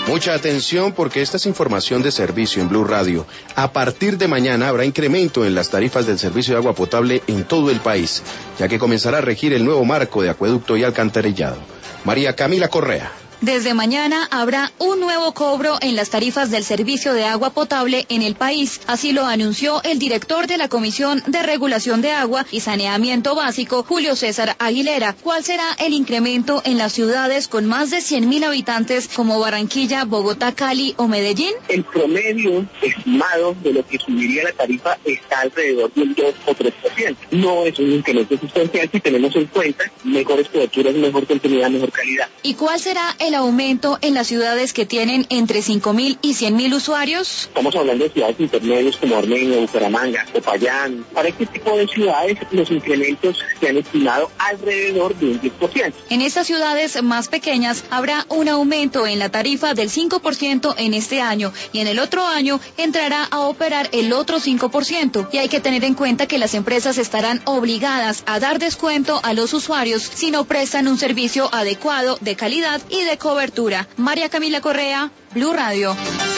Mucha atención porque esta es información de servicio en Blue Radio. A partir de mañana habrá incremento en las tarifas del servicio de agua potable en todo el país, ya que comenzará a regir el nuevo marco de acueducto y alcantarillado. María Camila Correa. Desde mañana habrá un nuevo cobro en las tarifas del servicio de agua potable en el país. Así lo anunció el director de la Comisión de Regulación de Agua y Saneamiento Básico, Julio César Aguilera. ¿Cuál será el incremento en las ciudades con más de 100.000 habitantes como Barranquilla, Bogotá, Cali o Medellín? El promedio estimado de lo que subiría la tarifa está alrededor del 2 o 3%. No es un incremento sustancial si tenemos en cuenta mejores coberturas, mejor continuidad, mejor calidad. ¿Y cuál será el aumento en las ciudades que tienen entre 5.000 y 100.000 usuarios? Estamos hablando de ciudades intermedias como Armenia, Bucaramanga, Popayán. Para este tipo de ciudades los incrementos se han estimado alrededor de un 10%. En estas ciudades más pequeñas habrá un aumento en la tarifa del 5% en este año y en el otro año entrará a operar el otro 5%. Y hay que tener en cuenta que las empresas estarán obligadas a dar descuento a los usuarios si no prestan un servicio adecuado, de calidad y de cobertura. María Camila Correa, Blue Radio.